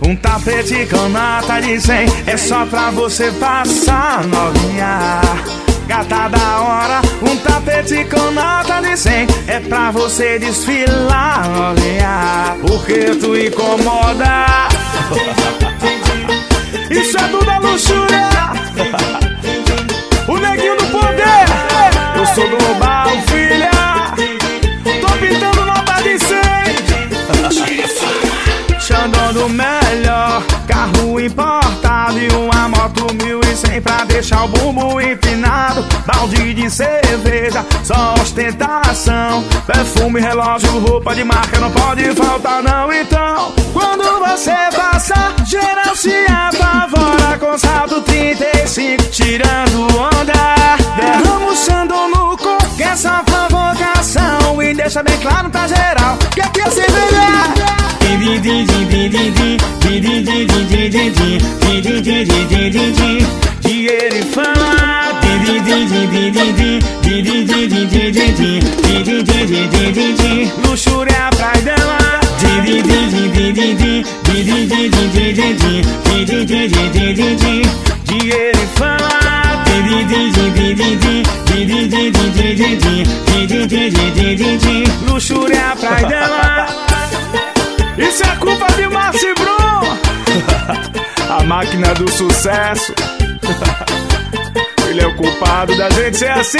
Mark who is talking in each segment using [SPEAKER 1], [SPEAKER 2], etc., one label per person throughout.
[SPEAKER 1] Um tapete com nota de 100 é só pra você passar, novinha. Gata da hora, um tapete com nota de 100 é pra você desfilar, novinha. Porque tu incomoda. Isso é tudo a luxúria. O neguinho do poder. Eu sou global, filha. Tô pintando nota de 100. Xandão do melhor, carro importado e uma moto 1100 pra deixar o bumbum empinado. Balde de cerveja, só ostentação. Perfume, relógio, roupa de marca não pode faltar não. Então, quando você passa, geral se apavora com salto 35, tirando onda. Derrama o Xandão no corpo, que é só provocação. E deixa bem claro pra geral que aqui é cerveja. Dinheiro e fama. Luxúria pra dama. Dinheiro e fama. Luxúria pra dama. Isso é culpa de Márcio Brum. A máquina do sucesso. Ele é o culpado da gente ser assim.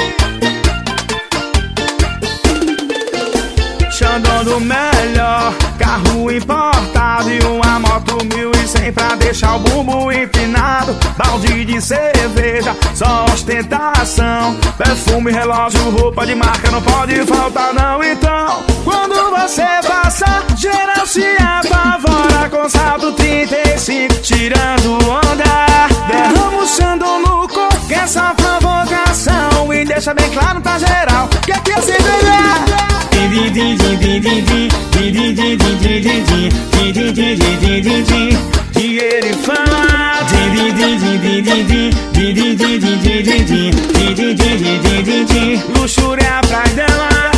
[SPEAKER 1] Xandão do melhor, carro importado e uma moto 1100 pra deixar o bumbum empinado. Balde de cerveja, só ostentação. Perfume, relógio, roupa de marca não pode faltar não. Então, quando você passa, geral se apavora com salto 35, tirando onda. Derrama o Xandão no corpo, que é só provocação. E deixa bem claro pra geral que aqui é cerveja. Dinheiro e fama. Luxúria pra dama.